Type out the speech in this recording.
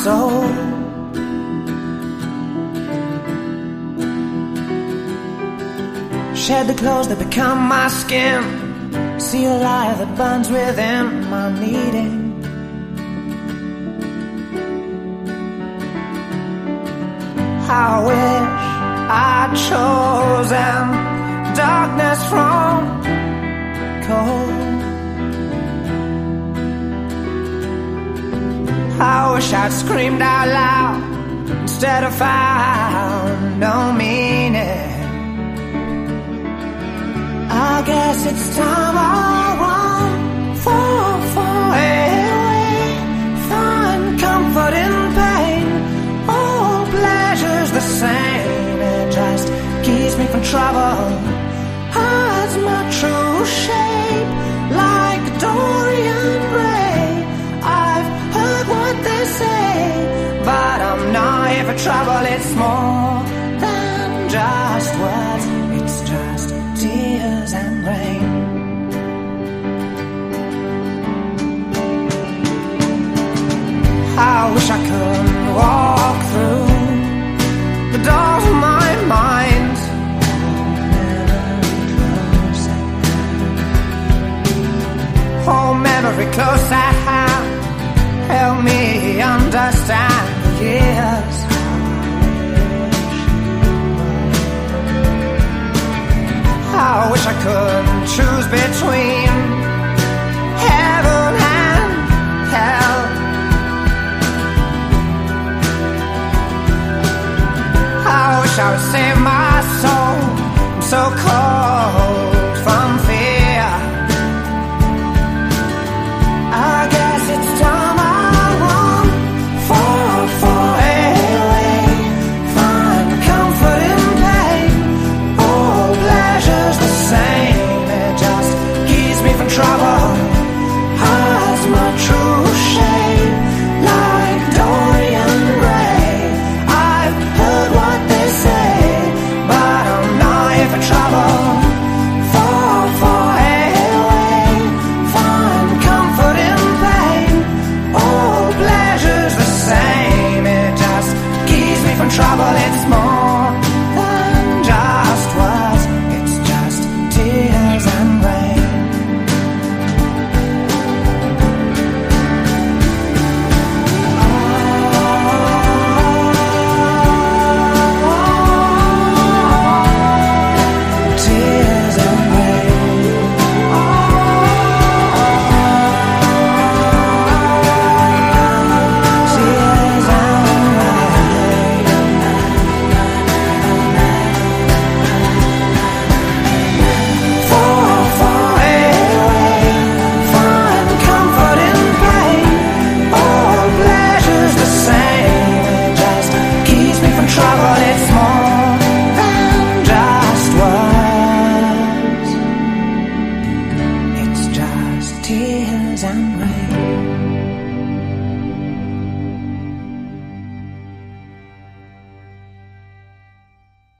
soul. Shed the clothes that become my skin, see a light that burns within my needing. I wish I'd chosen darkness from cold. I wish I'd screamed out loud instead of found no meaning. I guess it's time I run far away, find comfort in pain. All pleasure's the same, it just keeps me from trouble, hides my true shape like Dorian Gray. I've heard what they say, but I'm not here for trouble. It's more than just words, it's just tears and rain. I wish I could walk through the doors of my mind, hold memory close at hand, help me understand the years. I wish I could choose between heaven and hell. I wish I would save my soul, I'm so cold from fear. I guess it's time I run far away, find comfort in pain. All pleasure's the same, it just keeps me from trouble, hides my true shape like Dorian Gray. I've heard what they say, but I'm not here for trouble. Far away, find comfort in pain. All pleasure's the same, it just keeps me from trouble. It's more